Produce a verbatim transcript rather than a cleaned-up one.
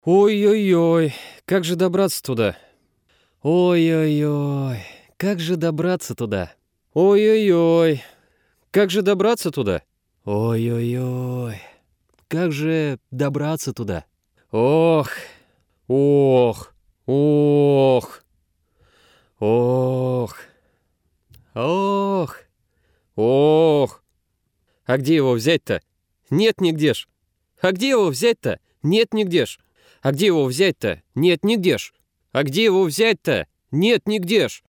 Ой-ой-ой, как же добраться туда? Ой-ой-ой, как же добраться туда? Ой-ой-ой, как же добраться туда? Ой-ой-ой, как же добраться туда? Ох, ох, ох, ох, ох, ох. А где его взять-то? Нет нигде ж. А где его взять-то? Нет нигде ж. А где его взять-то? Нет нигде ж. А где его взять-то? Нет нигде ж.